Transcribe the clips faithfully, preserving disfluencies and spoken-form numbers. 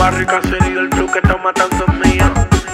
barrios y caserío, el flow que está matando es mía.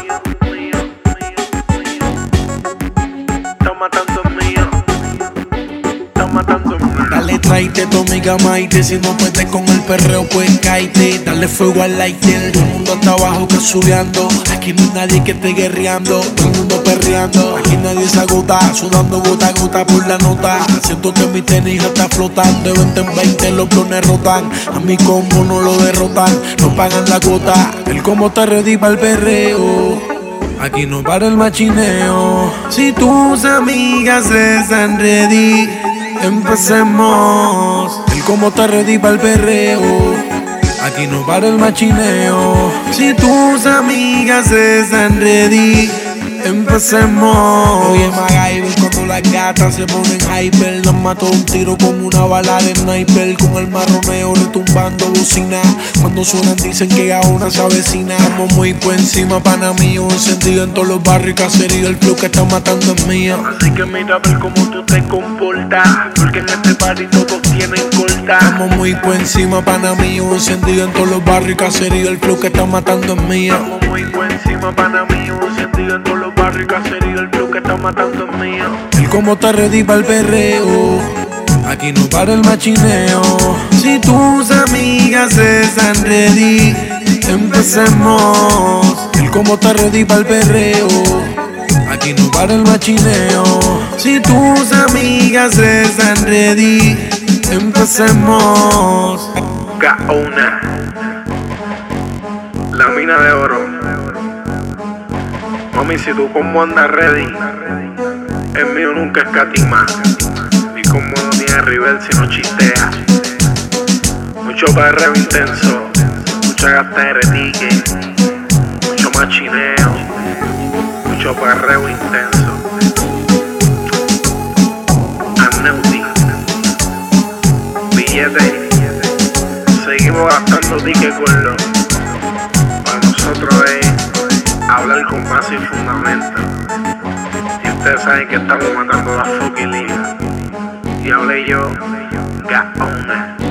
Está matando es mía. Está matando es mía. Dale, tráete tu amiga Maite. Si no puedes con el perreo, pues cáete. Dale fuego al lighter. Todo el mundo está abajo que subiando. Aquí no hay nadie que esté guerreando. Todo el mundo perreando. Aquí nadie se agota. Sudando gota a gota por la nota. Siento que mi tenis está flotando. De veinte en veinte los blones rotan. A mi combo no lo derrotan. No pagan la cuota. El combo está ready para el perreo. Aquí no para el machineo. Si tus amigas están ready, empecemos. El combo está ready para el perreo. Aquí no para el machineo. Si tus amigas están ready, empecemos. Oye, MacGyver, cuando las gatas se ponen hyper, las mato un tiro como una bala de sniper. Con el marroneo retumbando bocina. Cuando suenan dicen que a una se avecina. Estamos muy por encima, pana mío. Encendido en todos los barrios y caserío. El flow que está matando es mío. Así que mira a ver cómo tú te comportas, porque en este party todos tienen corta. Estamos muy por encima, pana mío. Encendido en todos los barrios y caserío. El flow que está matando es mío. Estamos muy por encima, pana mío. Encendido en todos los barrios y caserío. El flow que está matando es mío. El combo está ready para el perreo. Aquí no para el machineo. Si tus amigas están ready, empecemos. El combo está ready para el perreo. Aquí no para el machineo. Si tus amigas están ready, empecemos. Gaona, la mina de oro. Mami, si tu combo anda ready, el mío nunca escatima. Mi combo no tiene rival sino chistea. Mucho perreo intenso, mucha gastera de ticket, mucho machineo, mucho perreo intenso. Amneuti, billete, seguimos gastando ticket con lo. Para nosotros es hablar con base y fundamento. Y ustedes saben que estamos matando la fucking liga. Y hablé yo, Gaona.